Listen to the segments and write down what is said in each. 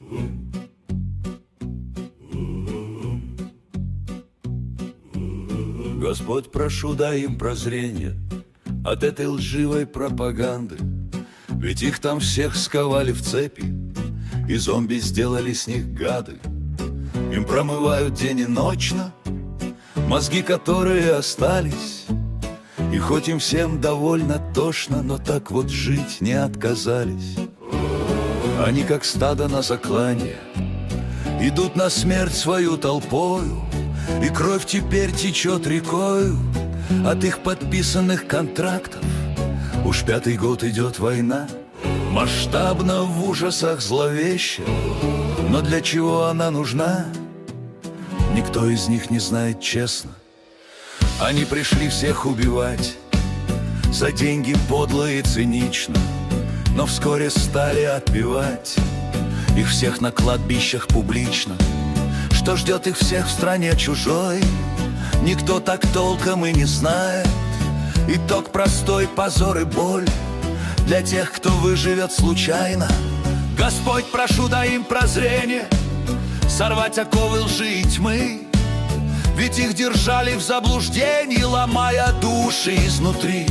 Господь, прошу, дай им прозрение от этой лживой пропаганды. Ведь их там всех сковали в цепи, и зомби сделали с них гады. Им промывают день и ночно мозги, которые остались. И хоть им всем довольно тошно, но так вот жить не отказались. Они, как стадо на заклание, идут на смерть свою толпою, и кровь теперь течет рекою от их подписанных контрактов. Уж 5-й год идет война, масштабно, в ужасах, зловеще. Но для чего она нужна, никто из них не знает честно. Они пришли всех убивать за деньги подло и цинично, но вскоре стали отбивать их всех на кладбищах публично. Что ждет их всех в стране чужой, никто так толком и не знает. Итог простой: позор и боль для тех, кто выживет случайно. Господь, прошу, дай им прозрение сорвать оковы лжи и тьмы. Ведь их держали в заблуждении, ломая души изнутри.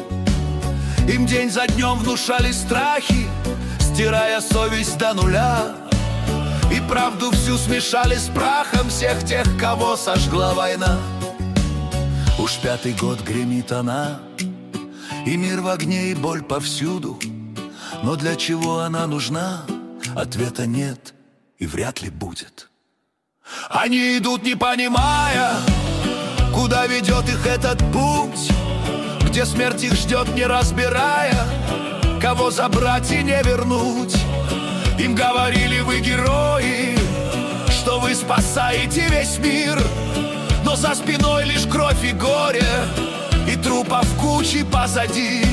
Им день за днем внушали страхи, стирая совесть до нуля. И правду всю смешали с прахом всех тех, кого сожгла война. Уж 5-й год гремит она, и мир в огне, и боль повсюду. Но для чего она нужна, ответа нет и вряд ли будет. Они идут, не понимая, куда ведет их этот путь, где смерть их ждет, не разбирая, кого забрать и не вернуть. Им говорили: вы герои, что вы спасаете весь мир. Но за спиной лишь кровь и горе, и трупов кучи позади.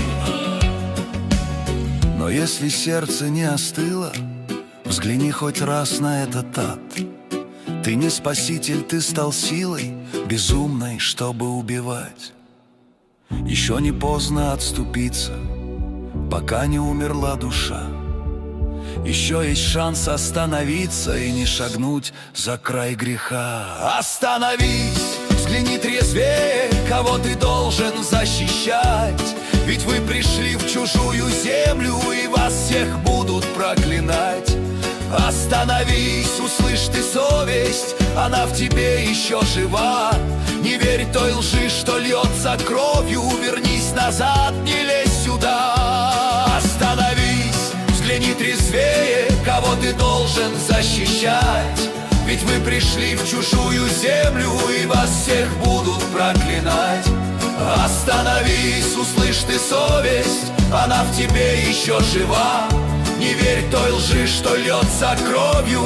Но если сердце не остыло, взгляни хоть раз на этот ад. Ты не спаситель, ты стал силой безумной, чтобы убивать. Еще не поздно отступиться, пока не умерла душа. Еще есть шанс остановиться и не шагнуть за край греха. Остановись, взгляни трезвее, кого ты должен защищать. Ведь вы пришли в чужую землю, и вас всех будут проклинать. Остановись, услышь ты совесть, она в тебе еще жива. Не верь той лжи, что льется кровью, вернись назад, не лезь сюда. Остановись, взгляни трезвее, кого ты должен защищать. Ведь вы пришли в чужую землю, и вас всех будут проклинать. Остановись, услышь ты совесть, она в тебе еще жива. Не верь той лжи, что льется кровью.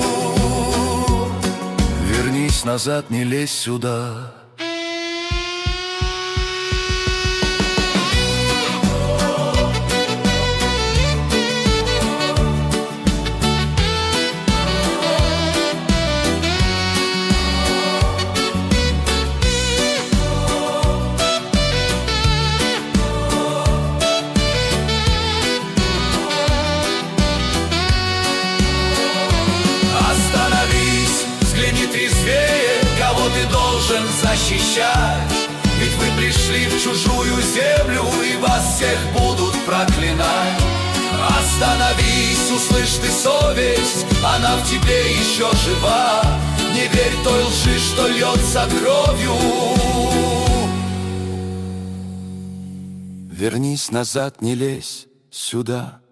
Вернись назад, не лезь сюда. Защищать, ведь вы пришли в чужую землю, и вас всех будут проклинать. Остановись, услышь ты совесть, она в тебе еще жива. Не верь той лжи, что льется кровью. Вернись назад, не лезь сюда.